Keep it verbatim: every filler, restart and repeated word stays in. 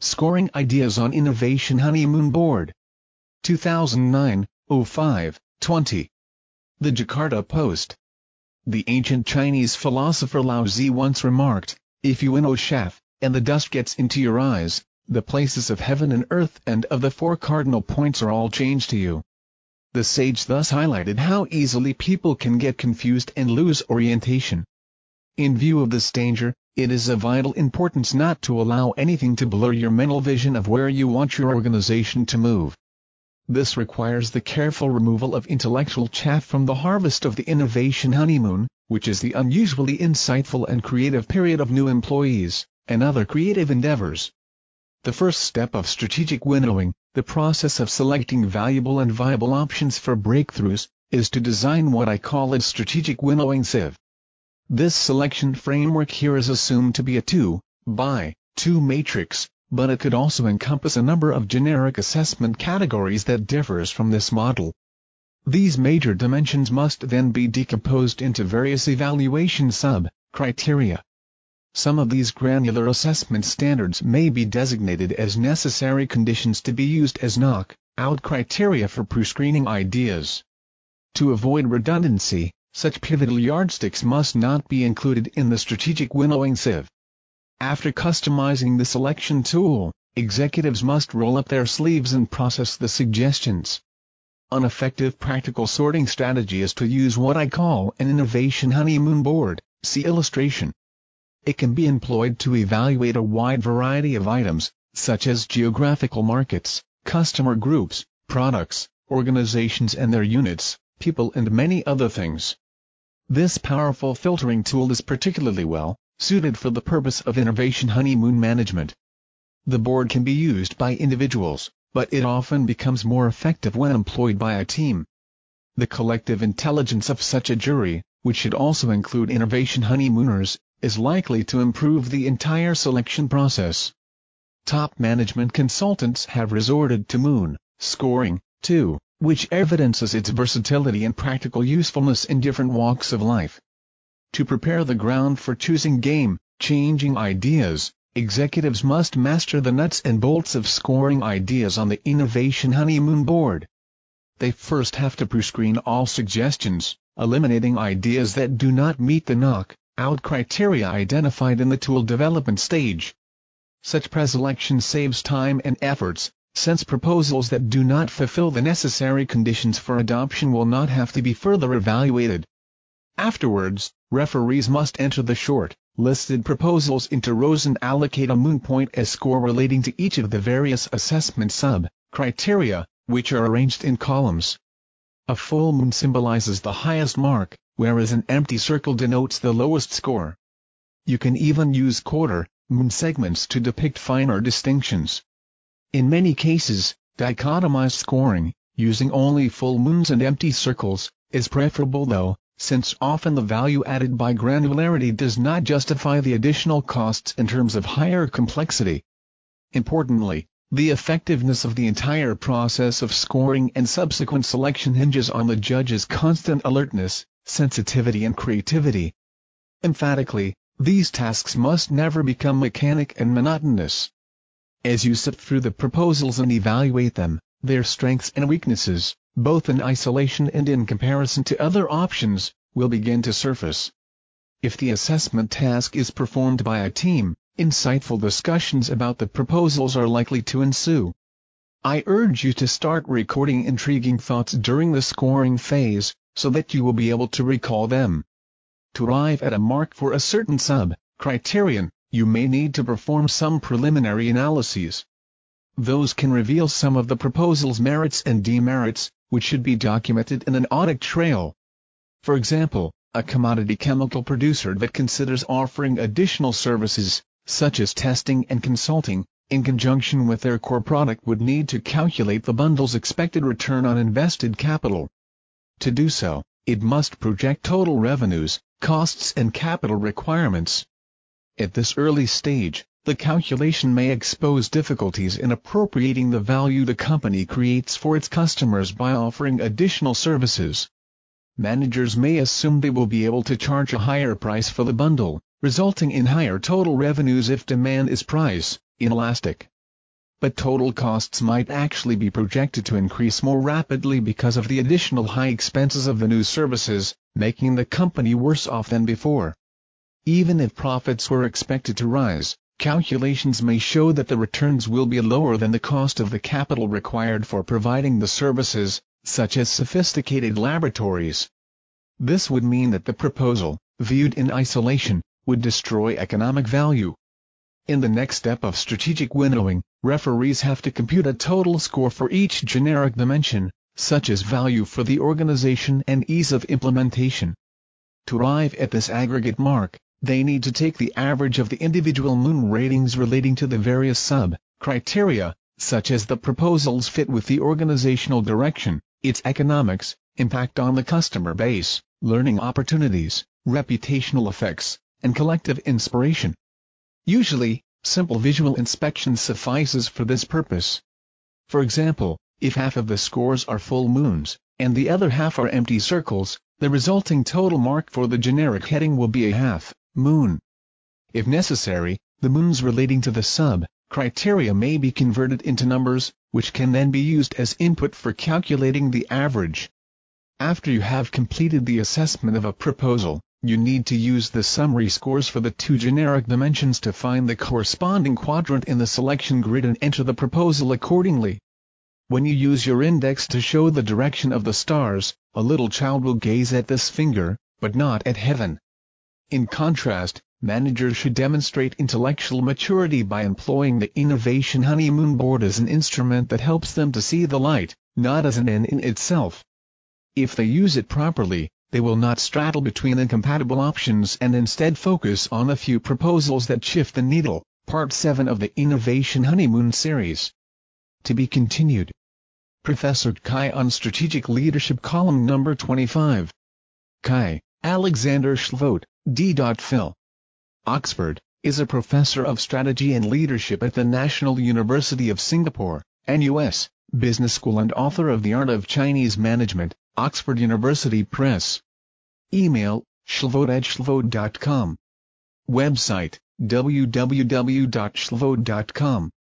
Scoring Ideas on Innovation Honeymoon Board. two thousand nine, oh five, twenty. The Jakarta Post. The ancient Chinese philosopher Lao Tzu once remarked, "If you winnow chaff, and the dust gets into your eyes, the places of heaven and earth and of the four cardinal points are all changed to you." The sage thus highlighted how easily people can get confused and lose orientation. In view of this danger, it is of vital importance not to allow anything to blur your mental vision of where you want your organization to move. This requires the careful removal of intellectual chaff from the harvest of the innovation honeymoon, which is the unusually insightful and creative period of new employees and other creative endeavors. The first step of strategic winnowing, the process of selecting valuable and viable options for breakthroughs, is to design what I call a strategic winnowing sieve. This selection framework here is assumed to be a two by two matrix, but it could also encompass a number of generic assessment categories that differs from this model. These major dimensions must then be decomposed into various evaluation sub-criteria. Some of these granular assessment standards may be designated as necessary conditions to be used as knock-out criteria for pre-screening ideas. To avoid redundancy, such pivotal yardsticks must not be included in the strategic winnowing sieve. After customizing the selection tool, executives must roll up their sleeves and process the suggestions. An effective practical sorting strategy is to use what I call an innovation honeymoon board, see illustration. It can be employed to evaluate a wide variety of items, such as geographical markets, customer groups, products, organizations and their units, people and many other things. This powerful filtering tool is particularly well suited for the purpose of innovation honeymoon management. The board can be used by individuals, but it often becomes more effective when employed by a team. The collective intelligence of such a jury, which should also include innovation honeymooners, is likely to improve the entire selection process. Top management consultants have resorted to Moon scoring, too, which evidences its versatility and practical usefulness in different walks of life. To prepare the ground for choosing game-changing ideas, executives must master the nuts and bolts of scoring ideas on the innovation honeymoon board. They first have to pre-screen all suggestions, eliminating ideas that do not meet the knock-out criteria identified in the tool development stage. Such preselection saves time and efforts, since proposals that do not fulfill the necessary conditions for adoption will not have to be further evaluated. Afterwards, referees must enter the short-listed proposals into rows and allocate a moon point as score relating to each of the various assessment sub-criteria, which are arranged in columns. A full moon symbolizes the highest mark, whereas an empty circle denotes the lowest score. You can even use quarter-moon segments to depict finer distinctions. In many cases, dichotomized scoring, using only full moons and empty circles, is preferable though, since often the value added by granularity does not justify the additional costs in terms of higher complexity. Importantly, the effectiveness of the entire process of scoring and subsequent selection hinges on the judge's constant alertness, sensitivity and creativity. Emphatically, these tasks must never become mechanic and monotonous. As you sift through the proposals and evaluate them, their strengths and weaknesses, both in isolation and in comparison to other options, will begin to surface. If the assessment task is performed by a team, insightful discussions about the proposals are likely to ensue. I urge you to start recording intriguing thoughts during the scoring phase, so that you will be able to recall them. To arrive at a mark for a certain sub-criterion, you may need to perform some preliminary analyses. Those can reveal some of the proposal's merits and demerits, which should be documented in an audit trail. For example, a commodity chemical producer that considers offering additional services, such as testing and consulting, in conjunction with their core product would need to calculate the bundle's expected return on invested capital. To do so, it must project total revenues, costs and capital requirements. At this early stage, the calculation may expose difficulties in appropriating the value the company creates for its customers by offering additional services. Managers may assume they will be able to charge a higher price for the bundle, resulting in higher total revenues if demand is price inelastic. but total costs might actually be projected to increase more rapidly because of the additional high expenses of the new services, making the company worse off than before. Even if profits were expected to rise, calculations may show that the returns will be lower than the cost of the capital required for providing the services, such as sophisticated laboratories. This would mean that the proposal, viewed in isolation, would destroy economic value. In the next step of strategic winnowing, referees have to compute a total score for each generic dimension, such as value for the organization and ease of implementation. To arrive at this aggregate mark, they need to take the average of the individual moon ratings relating to the various sub-criteria, such as the proposal's fit with the organizational direction, its economics, impact on the customer base, learning opportunities, reputational effects, and collective inspiration. Usually, simple visual inspection suffices for this purpose. For example, if half of the scores are full moons, and the other half are empty circles, the resulting total mark for the generic heading will be a half moon. If necessary, the moons relating to the sub-criteria may be converted into numbers, which can then be used as input for calculating the average. After you have completed the assessment of a proposal, you need to use the summary scores for the two generic dimensions to find the corresponding quadrant in the selection grid and enter the proposal accordingly. When you use your index to show the direction of the stars, a little child will gaze at this finger, but not at heaven. In contrast, managers should demonstrate intellectual maturity by employing the Innovation Honeymoon Board as an instrument that helps them to see the light, not as an end in itself. If they use it properly, they will not straddle between incompatible options and instead focus on a few proposals that shift the needle. Part seven of the Innovation Honeymoon series. To be continued. Professor Kai on Strategic Leadership, column number twenty-five. Kai, Alexander Schlvoet, D. Phil. Oxford, is a professor of strategy and leadership at the National University of Singapore, N U S, Business School, and author of The Art of Chinese Management, Oxford University Press. Email, schlvoet at schlvoet dot com. Website, w w w dot schlvoet dot com.